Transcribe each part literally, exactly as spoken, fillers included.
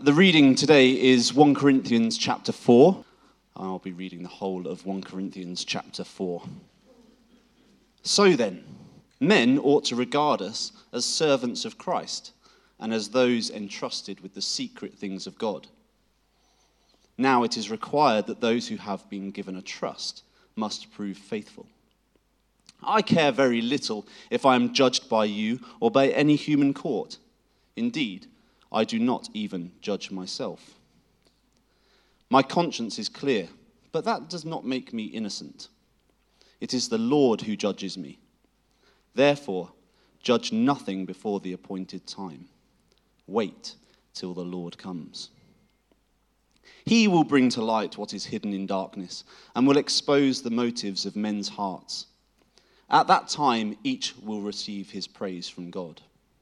The reading today is First Corinthians chapter four. I'll be reading the whole of First Corinthians chapter four. So then, men ought to regard us as servants of Christ and as those entrusted with the secret things of God. Now it is required that those who have been given a trust must prove faithful. I care very little if I am judged by you or by any human court. Indeed, I do not even judge myself. My conscience is clear, but that does not make me innocent. It is the Lord who judges me. Therefore, judge nothing before the appointed time. Wait till the Lord comes. He will bring to light what is hidden in darkness and will expose the motives of men's hearts. At that time, each will receive his praise from God.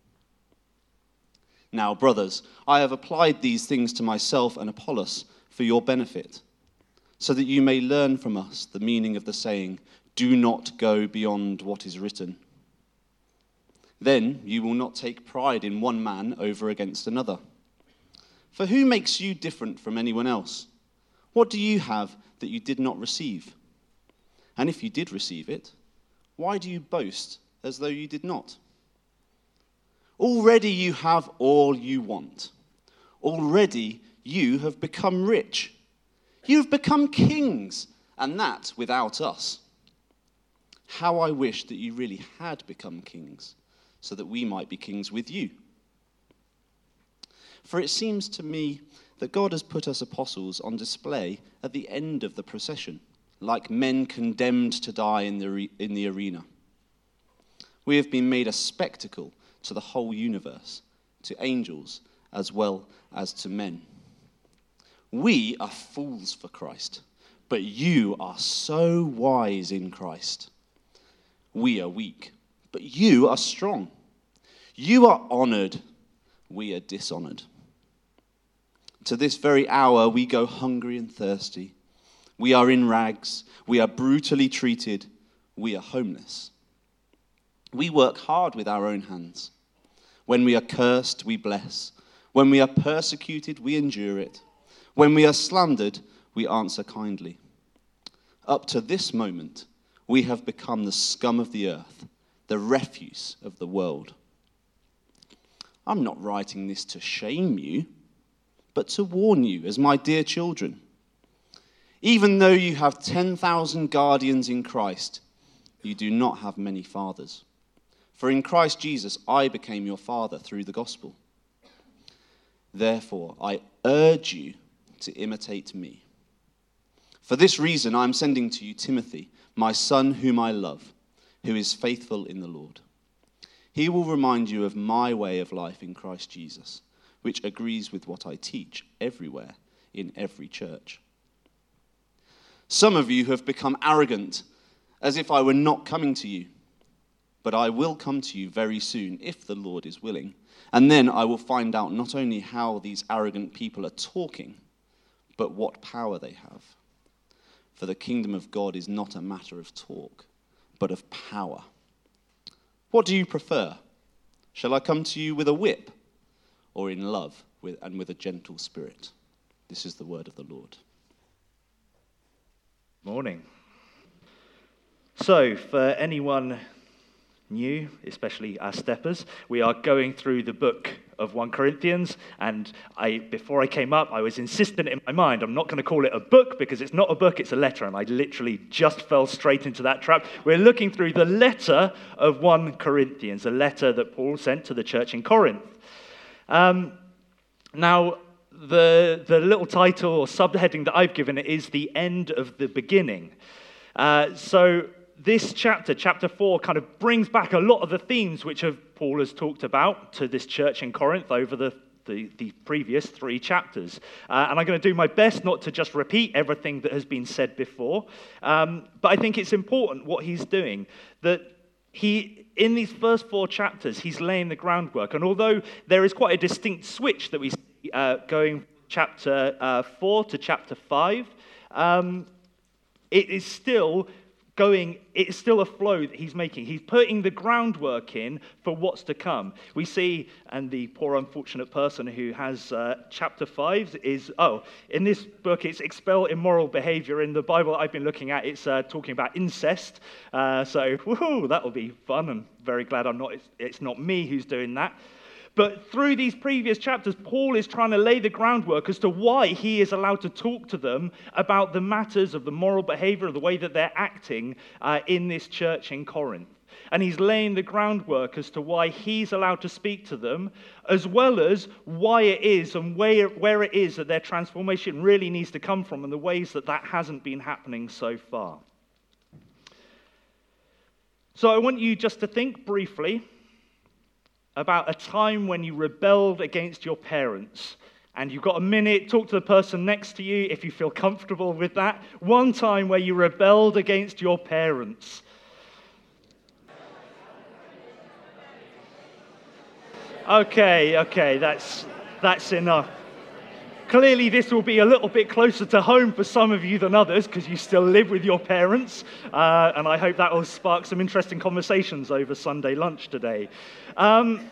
Now, brothers, I have applied these things to myself and Apollos for your benefit, so that you may learn from us the meaning of the saying, do not go beyond what is written. Then you will not take pride in one man over against another. For who makes you different from anyone else? What do you have that you did not receive? And if you did receive it, why do you boast as though you did not? Already you have all you want. Already you have become rich. You have become kings, and that without us. How I wish that you really had become kings, so that we might be kings with you. For it seems to me that God has put us apostles on display at the end of the procession, like men condemned to die in the, re- in the arena. We have been made a spectacle to the whole universe, to angels as well as to men. We are fools for Christ, but you are so wise in Christ. We are weak, but you are strong. You are honored, we are dishonored. To this very hour we go hungry and thirsty. We are in rags, we are brutally treated, we are homeless. We work hard with our own hands. When we are cursed, we bless. When we are persecuted, we endure it. When we are slandered, we answer kindly. Up to this moment, we have become the scum of the earth, the refuse of the world. I'm not writing this to shame you, but to warn you as my dear children. Even though you have ten thousand guardians in Christ, you do not have many fathers. For in Christ Jesus, I became your father through the gospel. Therefore, I urge you to imitate me. For this reason, I am sending to you Timothy, my son whom I love, who is faithful in the Lord. He will remind you of my way of life in Christ Jesus, which agrees with what I teach everywhere in every church. Some of you have become arrogant, as if I were not coming to you. But I will come to you very soon, if the Lord is willing. And then I will find out not only how these arrogant people are talking, but what power they have. For the kingdom of God is not a matter of talk, but of power. What do you prefer? Shall I come to you with a whip, or in love with, and with a gentle spirit? This is the word of the Lord. Morning. So, for anyone new, especially our steppers, we are going through the book of First Corinthians, and I, before I came up, I was insistent in my mind, I'm not going to call it a book because it's not a book, it's a letter, and I literally just fell straight into that trap. We're looking through the letter of First Corinthians, a letter that Paul sent to the church in Corinth. Um, now, the, the little title or subheading that I've given it is The End of the Beginning. Uh, so, This chapter, chapter four, kind of brings back a lot of the themes which have, Paul has talked about to this church in Corinth over the, the, the previous three chapters. Uh, and I'm going to do my best not to just repeat everything that has been said before. Um, but I think it's important what he's doing, that he, in these first four chapters, he's laying the groundwork. And although there is quite a distinct switch that we see uh, going from chapter uh, four to chapter five, um, it is still going, it's still a flow that he's making. He's putting the groundwork in for what's to come. We see, and the poor unfortunate person who has uh, chapter five is, oh, in this book it's expel immoral behavior. In the Bible I've been looking at, it's uh, talking about incest. Uh, so, woohoo, that'll be fun. I'm very glad I'm not, it's, it's not me who's doing that. But through these previous chapters, Paul is trying to lay the groundwork as to why he is allowed to talk to them about the matters of the moral behavior, of the way that they're acting uh, in this church in Corinth. And he's laying the groundwork as to why he's allowed to speak to them, as well as why it is and where, where it is that their transformation really needs to come from and the ways that that hasn't been happening so far. So I want you just to think briefly about a time when you rebelled against your parents. And you've got a minute, talk to the person next to you if you feel comfortable with that. One time where you rebelled against your parents. Okay, okay, that's that's enough. Clearly this will be a little bit closer to home for some of you than others because you still live with your parents. Uh, and I hope that will spark some interesting conversations over Sunday lunch today. Um,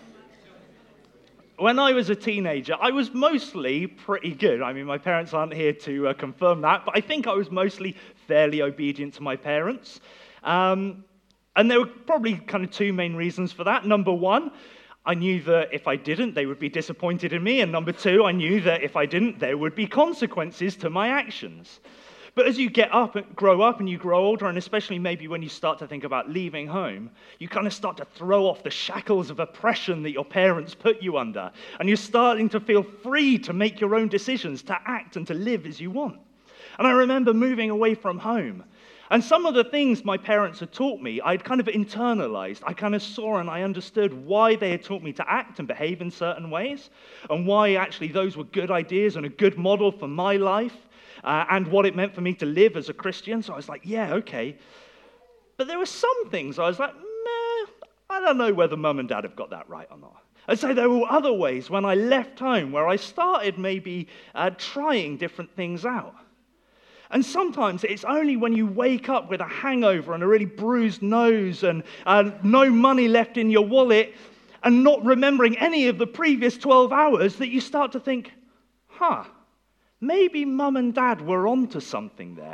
when I was a teenager, I was mostly pretty good. I mean, my parents aren't here to uh, confirm that, but I think I was mostly fairly obedient to my parents. Um, and there were probably kind of two main reasons for that. Number one, I knew that if I didn't, they would be disappointed in me. And number two, I knew that if I didn't, there would be consequences to my actions. But as you get up and grow up and you grow older, and especially maybe when you start to think about leaving home, you kind of start to throw off the shackles of oppression that your parents put you under. And you're starting to feel free to make your own decisions, to act and to live as you want. And I remember moving away from home. And some of the things my parents had taught me, I'd kind of internalized. I kind of saw and I understood why they had taught me to act and behave in certain ways, and why actually those were good ideas and a good model for my life, uh, and what it meant for me to live as a Christian. So I was like, yeah, okay. But there were some things I was like, meh, I don't know whether mum and dad have got that right or not. And so there were other ways when I left home where I started maybe uh, trying different things out. And sometimes it's only when you wake up with a hangover and a really bruised nose and uh, no money left in your wallet and not remembering any of the previous twelve hours that you start to think, huh, maybe mum and dad were onto something there.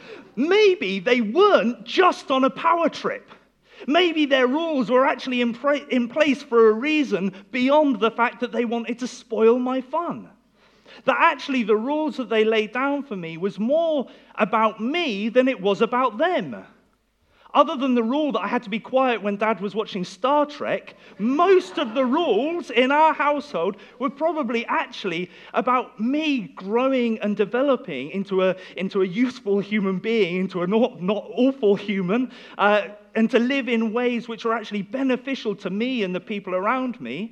Maybe they weren't just on a power trip. Maybe their rules were actually in, pra- in place for a reason beyond the fact that they wanted to spoil my fun. That actually the rules that they laid down for me was more about me than it was about them. Other than the rule that I had to be quiet when Dad was watching Star Trek, most of the rules in our household were probably actually about me growing and developing into a, into a useful human being, into a not, not awful human, uh, and to live in ways which are actually beneficial to me and the people around me,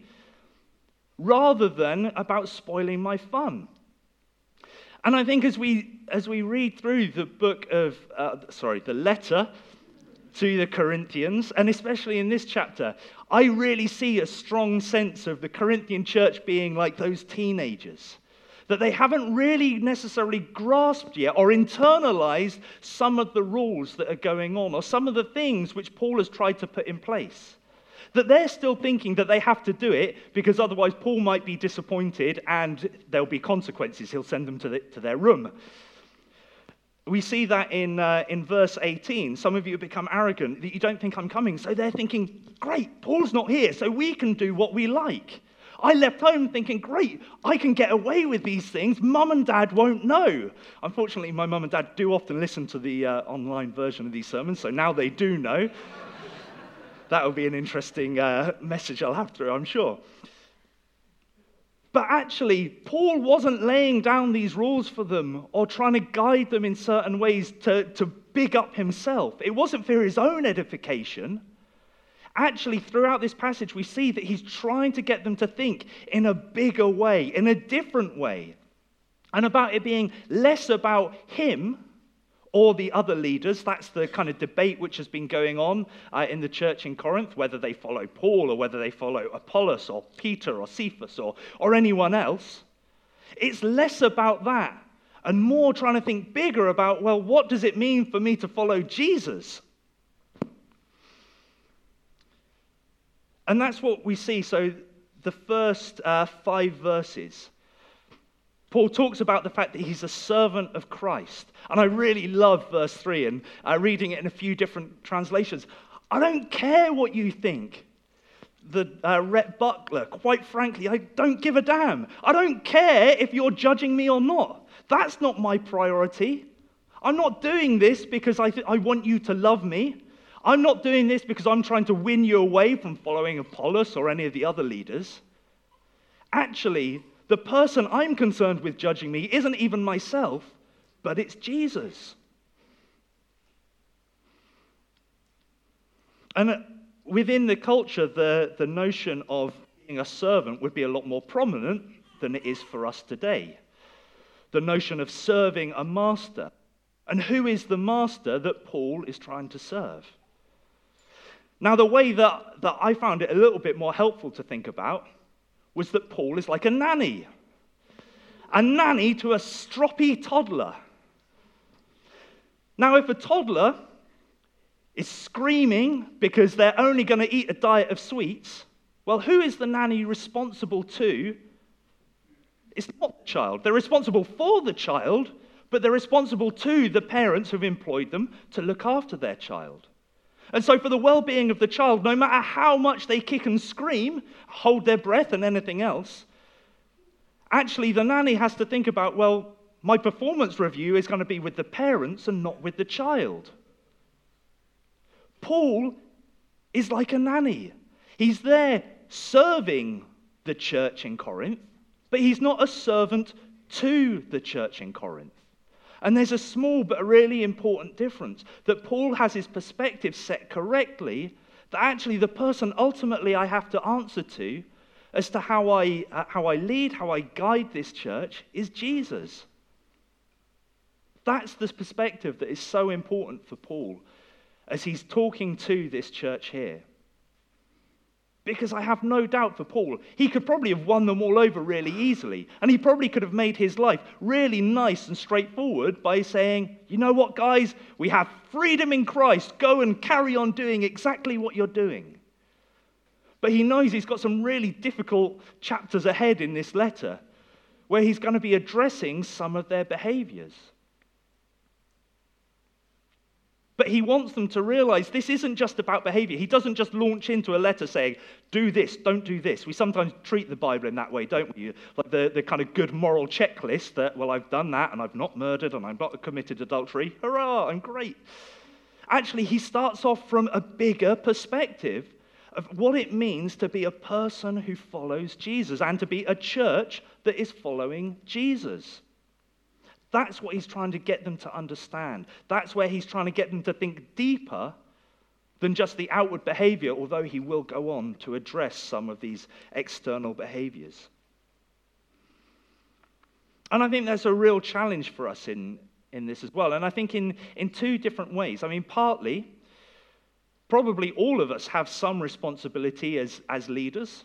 rather than about spoiling my fun. And I think as we as we read through the book of, uh, sorry, the letter to the Corinthians, and especially in this chapter, I really see a strong sense of the Corinthian church being like those teenagers, that they haven't really necessarily grasped yet or internalized some of the rules that are going on, or some of the things which Paul has tried to put in place. That they're still thinking that they have to do it because otherwise Paul might be disappointed and there'll be consequences. He'll send them to, the, to their room. We see that in, uh, in verse eighteen. Some of you have become arrogant, that you don't think I'm coming. So they're thinking, great, Paul's not here, so we can do what we like. I left home thinking, great, I can get away with these things. Mum and Dad won't know. Unfortunately, my mum and dad do often listen to the uh, online version of these sermons, so now they do know. That will be an interesting uh, message I'll have through, I'm sure. But actually, Paul wasn't laying down these rules for them or trying to guide them in certain ways to, to big up himself. It wasn't for his own edification. Actually, throughout this passage, we see that he's trying to get them to think in a bigger way, in a different way, and about it being less about him or the other leaders. That's the kind of debate which has been going on uh, in the church in Corinth, whether they follow Paul or whether they follow Apollos or Peter or Cephas or, or anyone else. It's less about that and more trying to think bigger about, well, what does it mean for me to follow Jesus? And that's what we see. So the first uh, five verses, Paul talks about the fact that he's a servant of Christ. And I really love verse three, and uh, reading it in a few different translations. I don't care what you think. The uh, Rhett Buckler, quite frankly, I don't give a damn. I don't care if you're judging me or not. That's not my priority. I'm not doing this because I, th- I want you to love me. I'm not doing this because I'm trying to win you away from following Apollos or any of the other leaders. Actually, the person I'm concerned with judging me isn't even myself, but it's Jesus. And within the culture, the, the notion of being a servant would be a lot more prominent than it is for us today. The notion of serving a master. And who is the master that Paul is trying to serve? Now, the way that, that I found it a little bit more helpful to think about was that Paul is like a nanny. A nanny to a stroppy toddler. Now, if a toddler is screaming because they're only going to eat a diet of sweets, well, who is the nanny responsible to? It's not the child. They're responsible for the child, but they're responsible to the parents who've employed them to look after their child. And so for the well-being of the child, no matter how much they kick and scream, hold their breath and anything else, actually the nanny has to think about, well, my performance review is going to be with the parents and not with the child. Paul is like a nanny. He's there serving the church in Corinth, but he's not a servant to the church in Corinth. And there's a small but a really important difference, that Paul has his perspective set correctly, that actually the person ultimately I have to answer to as to how I, uh, how I lead, how I guide this church is Jesus. That's the perspective that is so important for Paul as he's talking to this church here. Because I have no doubt for Paul, he could probably have won them all over really easily. And he probably could have made his life really nice and straightforward by saying, you know what, guys? We have freedom in Christ. Go and carry on doing exactly what you're doing. But he knows he's got some really difficult chapters ahead in this letter where he's going to be addressing some of their behaviors. But he wants them to realize this isn't just about behavior. He doesn't just launch into a letter saying, do this, don't do this. We sometimes treat the Bible in that way, don't we? Like the, the kind of good moral checklist that, well, I've done that, and I've not murdered, and I've not committed adultery. Hurrah, I'm great. Actually, he starts off from a bigger perspective of what it means to be a person who follows Jesus and to be a church that is following Jesus. That's what he's trying to get them to understand. That's where he's trying to get them to think deeper than just the outward behavior, although he will go on to address some of these external behaviors. And I think there's a real challenge for us in, in this as well. And I think in, in two different ways. I mean, partly, probably all of us have some responsibility as, as leaders.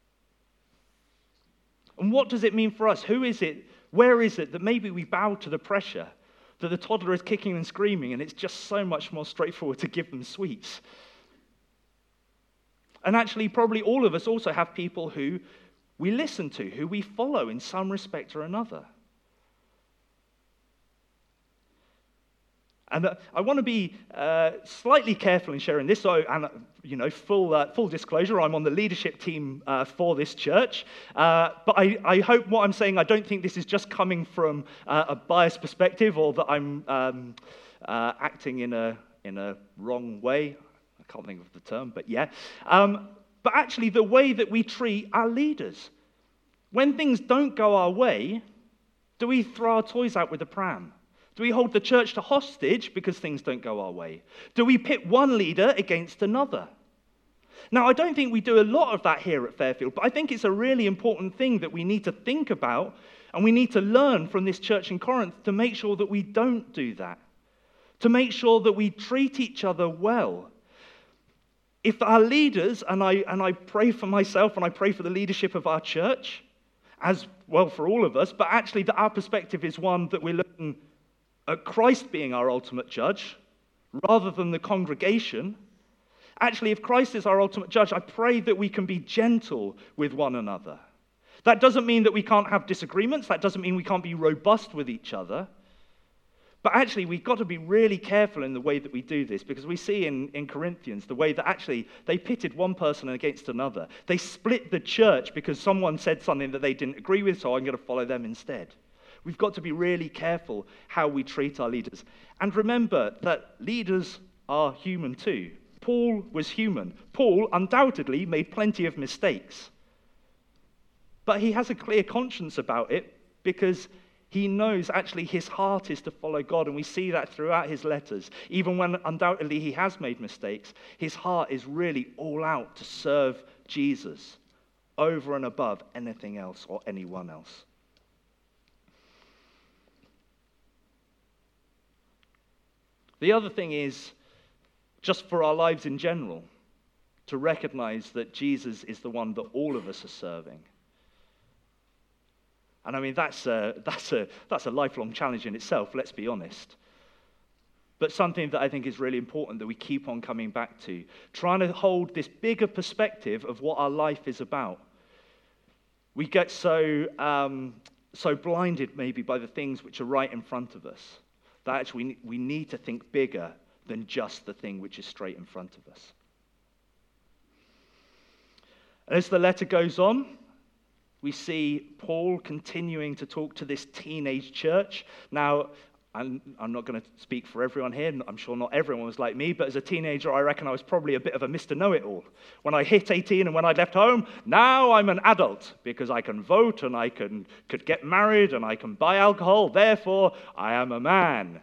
And what does it mean for us? Who is it? Where is it that maybe we bow to the pressure, that the toddler is kicking and screaming, and it's just so much more straightforward to give them sweets? And actually, probably all of us also have people who we listen to, who we follow in some respect or another. And uh, I want to be uh, slightly careful in sharing this. So, and uh, you know, full uh, full disclosure, I'm on the leadership team uh, for this church. Uh, but I, I hope what I'm saying, I don't think this is just coming from uh, a biased perspective, or that I'm um, uh, acting in a in a wrong way. I can't think of the term, but yeah. Um, but actually, the way that we treat our leaders, when things don't go our way, do we throw our toys out with the pram? Do we hold the church to hostage because things don't go our way? Do we pit one leader against another? Now, I don't think we do a lot of that here at Fairfield, but I think it's a really important thing that we need to think about, and we need to learn from this church in Corinth to make sure that we don't do that, to make sure that we treat each other well. If our leaders, and I, and I pray for myself and I pray for the leadership of our church, as well for all of us, but actually that our perspective is one that we're looking at Christ being our ultimate judge rather than the congregation. Actually, if Christ is our ultimate judge, I pray that we can be gentle with one another. That doesn't mean that we can't have disagreements. That doesn't mean we can't be robust with each other. But actually, we've got to be really careful in the way that we do this, because we see in, in Corinthians the way that actually they pitted one person against another. They split the church because someone said something that they didn't agree with, so I'm going to follow them instead. We've got to be really careful how we treat our leaders. And remember that leaders are human too. Paul was human. Paul undoubtedly made plenty of mistakes. But he has a clear conscience about it because he knows actually his heart is to follow God, and we see that throughout his letters. Even when undoubtedly he has made mistakes, his heart is really all out to serve Jesus over and above anything else or anyone else. The other thing is, just for our lives in general, to recognize that Jesus is the one that all of us are serving. And I mean, that's a, that's a, that's a lifelong challenge in itself, let's be honest. But something that I think is really important that we keep on coming back to, trying to hold this bigger perspective of what our life is about. We get so, um, so blinded maybe by the things which are right in front of us, that actually we need to think bigger than just the thing which is straight in front of us. And as the letter goes on, we see Paul continuing to talk to this teenage church. Now, I'm, I'm not going to speak for everyone here. I'm sure not everyone was like me, but as a teenager, I reckon I was probably a bit of a Mister Know-It-All. When I hit eighteen and when I left home, now I'm an adult because I can vote and I can could get married and I can buy alcohol. Therefore, I am a man.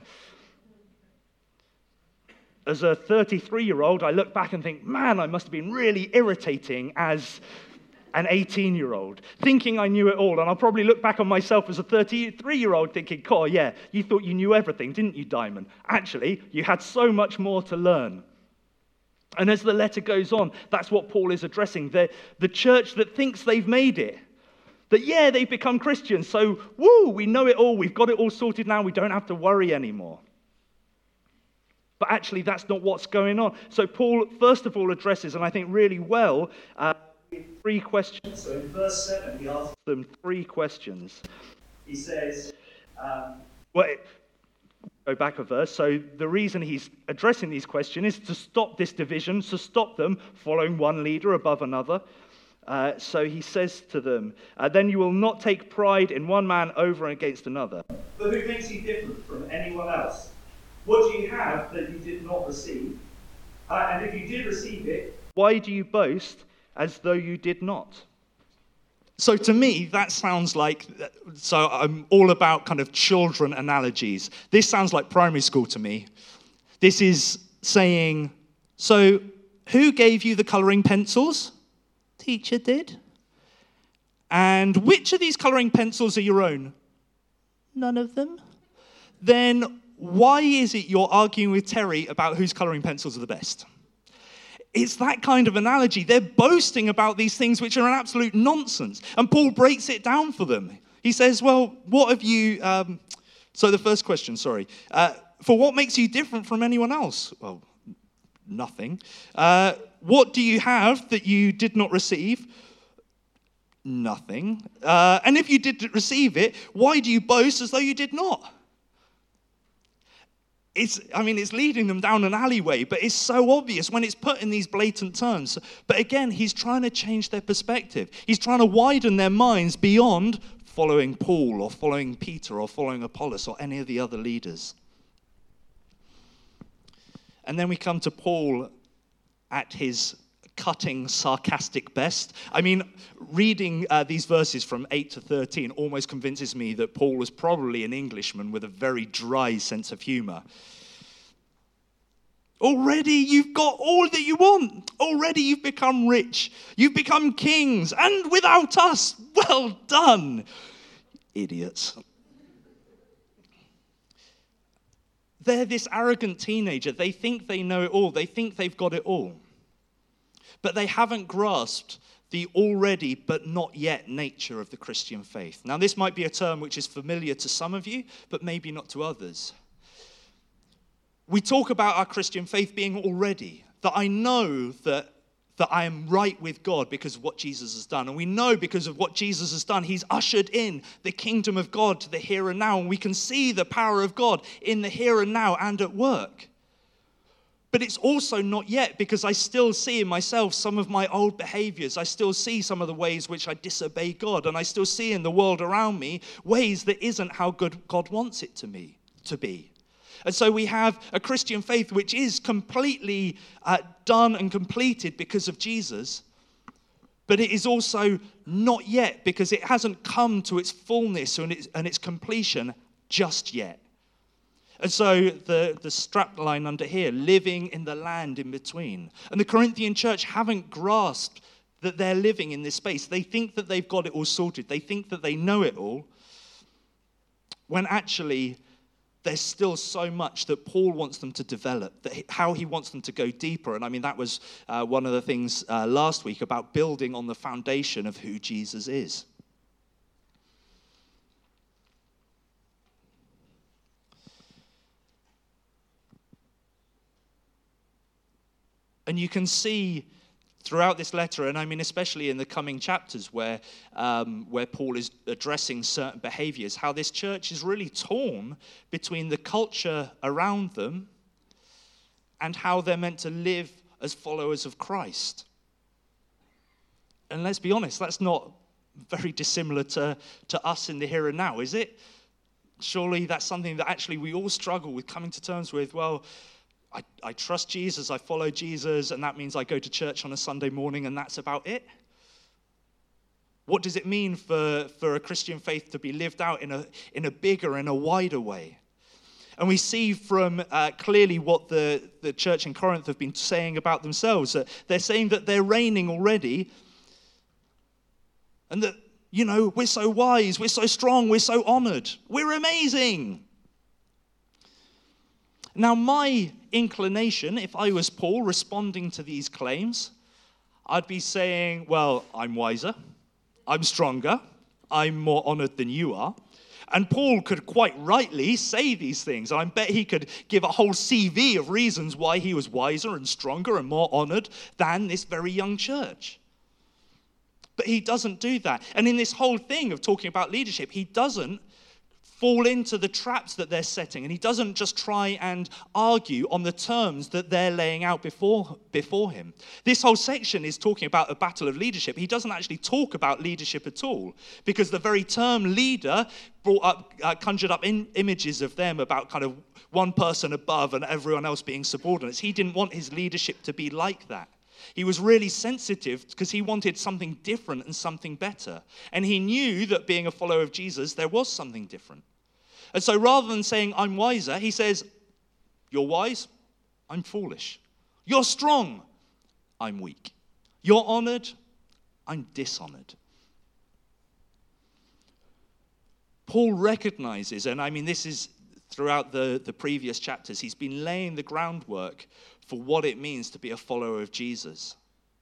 As a thirty-three-year-old, I look back and think, man, I must have been really irritating as an eighteen-year-old, thinking I knew it all. And I'll probably look back on myself as a thirty-three-year-old thinking, oh yeah, you thought you knew everything, didn't you, Diamond? Actually, you had so much more to learn. And as the letter goes on, that's what Paul is addressing. The, the church that thinks they've made it. That, yeah, they've become Christians, so, woo, we know it all, we've got it all sorted now, we don't have to worry anymore. But actually, that's not what's going on. So Paul, first of all, addresses, and I think really well, uh, three questions. So in verse seven, he asks them three questions. He says, um, well, go back a verse. So the reason he's addressing these questions is to stop this division, to stop them following one leader above another. Uh, so he says to them, uh, then you will not take pride in one man over and against another. But who makes you different from anyone else? What do you have that you did not receive? Uh, and if you did receive it, why do you boast as though you did not? So to me, that sounds like, so I'm all about kind of children analogies. This sounds like primary school to me. This is saying, so who gave you the colouring pencils? Teacher did. And which of these colouring pencils are your own? None of them. Then why is it you're arguing with Terry about whose colouring pencils are the best? It's that kind of analogy. They're boasting about these things which are an absolute nonsense. And Paul breaks it down for them. He says, well, what have you... Um, so the first question, sorry. Uh, for what makes you different from anyone else? Well, nothing. Uh, what do you have that you did not receive? Nothing. Uh, and if you did receive it, why do you boast as though you did not? It's, I mean, it's leading them down an alleyway, but it's so obvious when it's put in these blatant terms. But again, he's trying to change their perspective. He's trying to widen their minds beyond following Paul or following Peter or following Apollos or any of the other leaders. And then we come to Paul at his cutting, sarcastic best. I mean, reading uh, these verses from eight to thirteen almost convinces me that Paul was probably an Englishman with a very dry sense of humor. Already you've got all that you want. Already you've become rich. You've become kings. And without us, well done. Idiots. They're this arrogant teenager. They think they know it all. They think they've got it all. But they haven't grasped the already but not yet nature of the Christian faith. Now, this might be a term which is familiar to some of you, but maybe not to others. We talk about our Christian faith being already, that I know that, that I am right with God because of what Jesus has done. And we know because of what Jesus has done, he's ushered in the kingdom of God to the here and now. And we can see the power of God in the here and now and at work. But it's also not yet, because I still see in myself some of my old behaviors. I still see some of the ways which I disobey God. And I still see in the world around me ways that isn't how good God wants it to me to be. And so we have a Christian faith which is completely uh, done and completed because of Jesus. But it is also not yet, because it hasn't come to its fullness and its, and its completion just yet. And so the, the strap line under here, living in the land in between. And the Corinthian church haven't grasped that they're living in this space. They think that they've got it all sorted. They think that they know it all, when actually there's still so much that Paul wants them to develop, that he, how he wants them to go deeper. And I mean, that was uh, one of the things uh, last week about building on the foundation of who Jesus is. And you can see throughout this letter, and I mean especially in the coming chapters where, um, where Paul is addressing certain behaviors, how this church is really torn between the culture around them and how they're meant to live as followers of Christ. And let's be honest, that's not very dissimilar to, to us in the here and now, is it? Surely that's something that actually we all struggle with coming to terms with. Well, I, I trust Jesus, I follow Jesus, and that means I go to church on a Sunday morning and that's about it. What does it mean for, for a Christian faith to be lived out in a, in a bigger and a wider way? And we see from uh, clearly what the, the church in Corinth have been saying about themselves. That they're saying that they're reigning already, and that, you know, we're so wise, we're so strong, we're so honored, we're amazing. Now, my inclination, if I was Paul responding to these claims, I'd be saying, well, I'm wiser, I'm stronger, I'm more honored than you are. And Paul could quite rightly say these things. I bet he could give a whole C V of reasons why he was wiser and stronger and more honored than this very young church. But he doesn't do that. And in this whole thing of talking about leadership, he doesn't fall into the traps that they're setting. And he doesn't just try and argue on the terms that they're laying out before, before him. This whole section is talking about a battle of leadership. He doesn't actually talk about leadership at all, because the very term leader brought up, uh, conjured up in, images of them about kind of one person above and everyone else being subordinates. He didn't want his leadership to be like that. He was really sensitive because he wanted something different and something better. And he knew that being a follower of Jesus, there was something different. And so rather than saying, I'm wiser, he says, you're wise, I'm foolish. You're strong, I'm weak. You're honored, I'm dishonored. Paul recognizes, and I mean this is throughout the, the previous chapters, he's been laying the groundwork for what it means to be a follower of Jesus.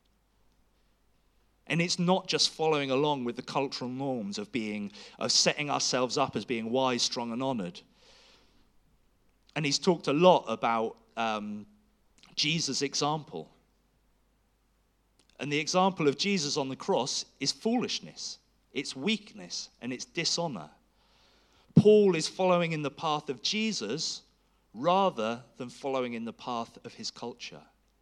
And it's not just following along with the cultural norms of being, of setting ourselves up as being wise, strong, and honored. And he's talked a lot about um, Jesus' example. And the example of Jesus on the cross is foolishness, it's weakness, and it's dishonor. Paul is following in the path of Jesus rather than following in the path of his culture.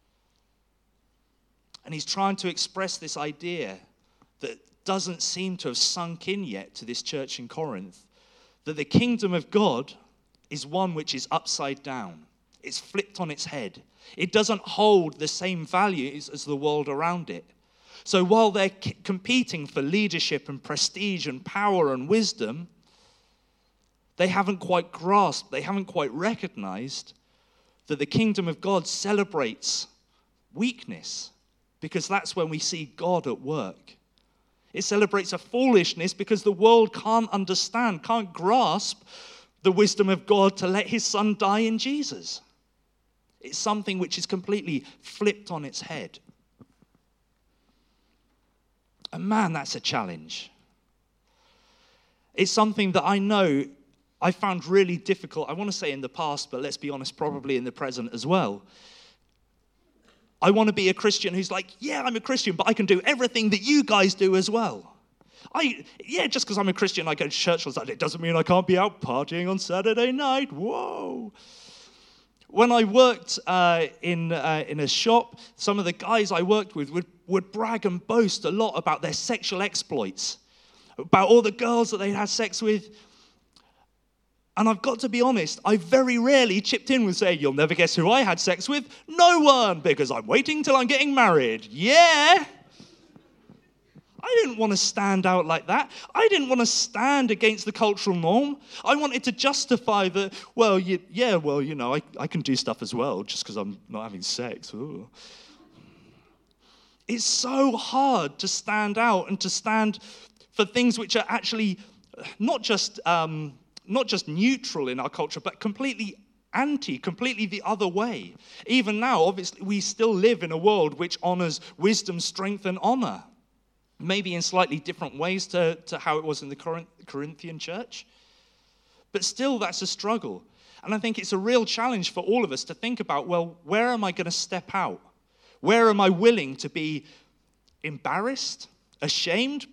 And he's trying to express this idea that doesn't seem to have sunk in yet to this church in Corinth, that the kingdom of God is one which is upside down. It's flipped on its head. It doesn't hold the same values as the world around it. So while they're c- competing for leadership and prestige and power and wisdom, they haven't quite grasped, they haven't quite recognized that the kingdom of God celebrates weakness, because that's when we see God at work. It celebrates a foolishness because the world can't understand, can't grasp the wisdom of God to let his son die in Jesus. It's something which is completely flipped on its head. And man, that's a challenge. It's something that I know I found really difficult. I want to say in the past, but let's be honest, probably in the present as well. I want to be a Christian who's like, yeah, I'm a Christian, but I can do everything that you guys do as well. I Yeah, just because I'm a Christian, I go to church on Saturday, it doesn't mean I can't be out partying on Saturday night. Whoa. When I worked uh, in uh, in a shop, some of the guys I worked with would, would brag and boast a lot about their sexual exploits, about all the girls that they had sex with. And I've got to be honest, I very rarely chipped in with saying, you'll never guess who I had sex with. No one, because I'm waiting till I'm getting married. Yeah. I didn't want to stand out like that. I didn't want to stand against the cultural norm. I wanted to justify the, well, you, yeah, well, you know, I, I can do stuff as well just because I'm not having sex. Ooh. It's so hard to stand out and to stand for things which are actually not just um, not just neutral in our culture, but completely anti, completely the other way. Even now, obviously, we still live in a world which honors wisdom, strength, and honor. Maybe in slightly different ways to, to how it was in the Corinthian church. But still, that's a struggle. And I think it's a real challenge for all of us to think about, well, where am I going to step out? Where am I willing to be embarrassed, ashamed?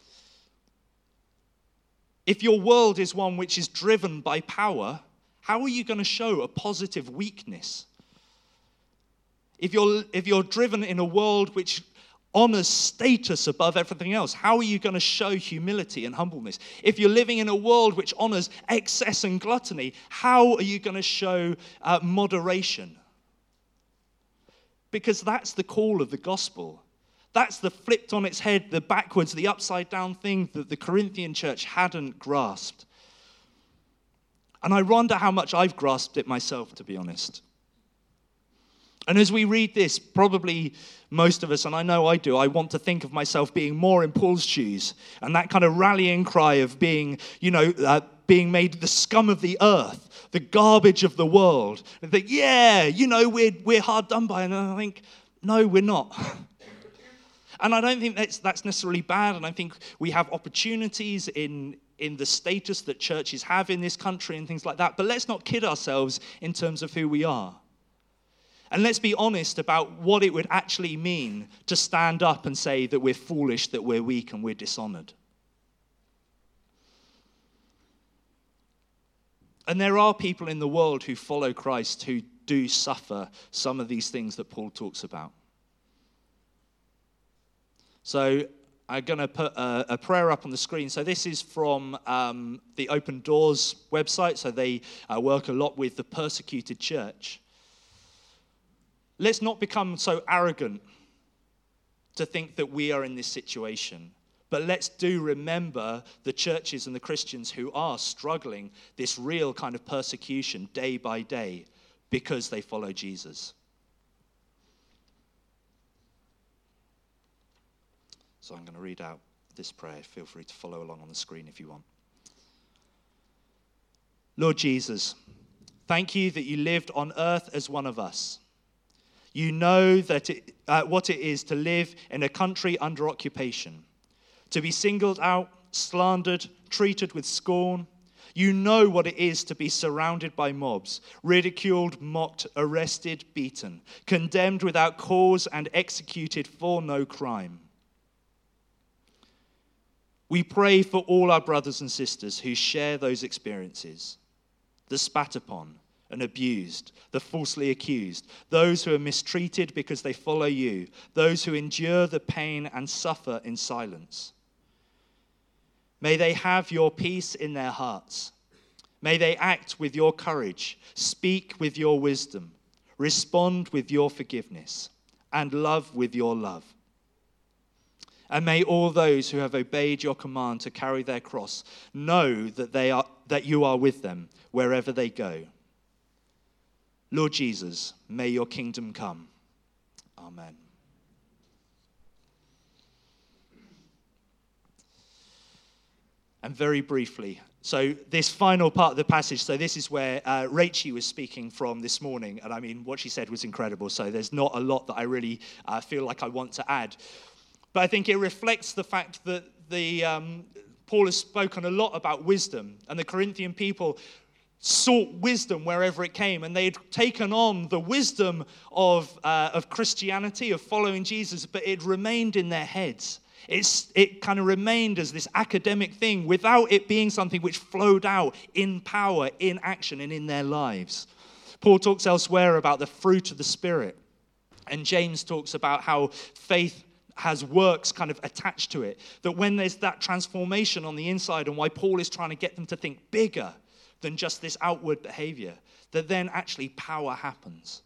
If your world is one which is driven by power, how are you going to show a positive weakness? If you're, if you're driven in a world which honors status above everything else, how are you going to show humility and humbleness? If you're living in a world which honors excess and gluttony, how are you going to show uh, moderation? Because that's the call of the gospel. That's the flipped on its head, the backwards, the upside down thing that the Corinthian church hadn't grasped. And I wonder how much I've grasped it myself, to be honest. And as we read this, probably most of us, and I know I do, I want to think of myself being more in Paul's shoes. And that kind of rallying cry of being, you know, uh, being made the scum of the earth, the garbage of the world. And think, yeah, you know, we're, we're hard done by. And I think, no, we're not. And I don't think that's, that's necessarily bad. And I think we have opportunities in, in the status that churches have in this country and things like that. But let's not kid ourselves in terms of who we are. And let's be honest about what it would actually mean to stand up and say that we're foolish, that we're weak, and we're dishonored. And there are people in the world who follow Christ who do suffer some of these things that Paul talks about. So I'm going to put a, a prayer up on the screen. So this is from um, the Open Doors website. So they uh, work a lot with the persecuted church. Let's not become so arrogant to think that we are in this situation. But let's do remember the churches and the Christians who are struggling this real kind of persecution day by day because they follow Jesus. So I'm going to read out this prayer. Feel free to follow along on the screen if you want. Lord Jesus, thank you that you lived on earth as one of us. You know that it, uh, what it is to live in a country under occupation, to be singled out, slandered, treated with scorn. You know what it is to be surrounded by mobs, ridiculed, mocked, arrested, beaten, condemned without cause and executed for no crime. We pray for all our brothers and sisters who share those experiences, the spat upon and abused, the falsely accused, those who are mistreated because they follow you, those who endure the pain and suffer in silence. May they have your peace in their hearts. May they act with your courage, speak with your wisdom, respond with your forgiveness, and love with your love. And may all those who have obeyed your command to carry their cross know that they are that you are with them wherever they go. Lord Jesus, may your kingdom come. Amen. And very briefly, so this final part of the passage, so this is where uh, Rachel was speaking from this morning, and I mean, what she said was incredible, so there's not a lot that I really uh, feel like I want to add. But I think it reflects the fact that the um, Paul has spoken a lot about wisdom, and the Corinthian people sought wisdom wherever it came, and they had taken on the wisdom of uh, of Christianity, of following Jesus, but it remained in their heads. It's, it kind of remained as this academic thing without it being something which flowed out in power, in action, and in their lives. Paul talks elsewhere about the fruit of the Spirit, and James talks about how faith has works kind of attached to it, that when there's that transformation on the inside, and why Paul is trying to get them to think bigger than just this outward behavior, that then actually power happens.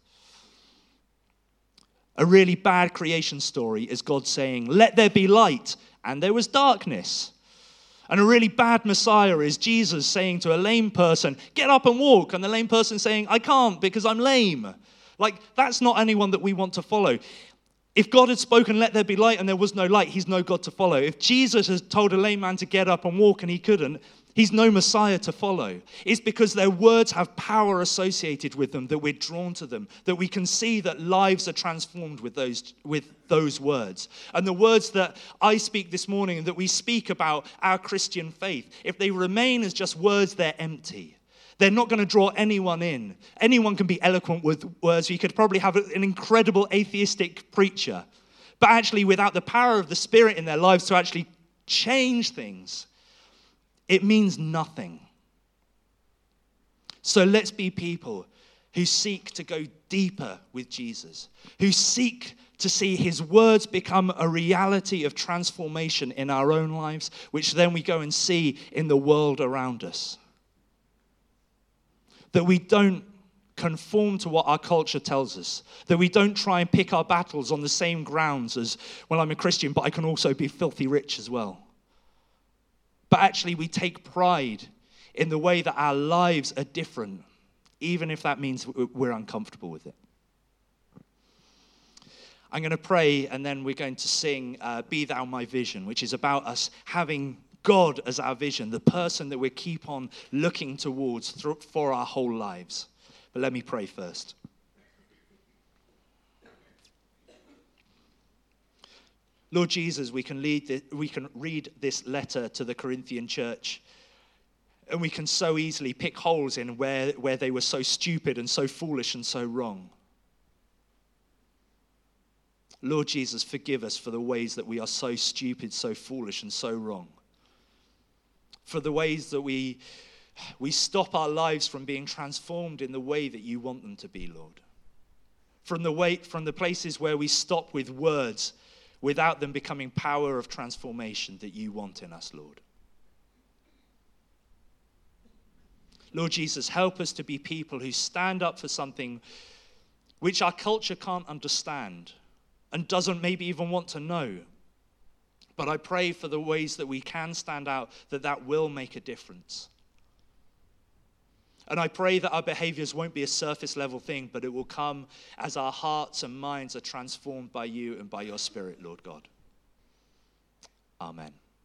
A really bad creation story is God saying, let there be light, and there was darkness. And a really bad Messiah is Jesus saying to a lame person, get up and walk, and the lame person saying, I can't because I'm lame. Like, that's not anyone that we want to follow. If God had spoken, let there be light, and there was no light, he's no God to follow. If Jesus has told a lame man to get up and walk and he couldn't, he's no Messiah to follow. It's because their words have power associated with them that we're drawn to them, that we can see that lives are transformed with those, with those words. And the words that I speak this morning and that we speak about our Christian faith, if they remain as just words, they're empty. They're not going to draw anyone in. Anyone can be eloquent with words. You could probably have an incredible atheistic preacher. But actually, without the power of the Spirit in their lives to actually change things, it means nothing. So let's be people who seek to go deeper with Jesus, who seek to see his words become a reality of transformation in our own lives, which then we go and see in the world around us. That we don't conform to what our culture tells us. That we don't try and pick our battles on the same grounds as, well, I'm a Christian, but I can also be filthy rich as well. But actually, we take pride in the way that our lives are different, even if that means we're uncomfortable with it. I'm going to pray, and then we're going to sing uh, Be Thou My Vision, which is about us having God as our vision, the person that we keep on looking towards through, for our whole lives. But let me pray first. Lord Jesus, we can, lead this, we can read this letter to the Corinthian church, and we can so easily pick holes in where, where they were so stupid and so foolish and so wrong. Lord Jesus, forgive us for the ways that we are so stupid, so foolish, and so wrong. For the ways that we, we stop our lives from being transformed in the way that you want them to be, Lord. From the way, from the places where we stop with words without them becoming power of transformation that you want in us, Lord. Lord Jesus, help us to be people who stand up for something which our culture can't understand and doesn't maybe even want to know. But I pray for the ways that we can stand out, that that will make a difference. And I pray that our behaviors won't be a surface level thing, but it will come as our hearts and minds are transformed by you and by your Spirit, Lord God. Amen.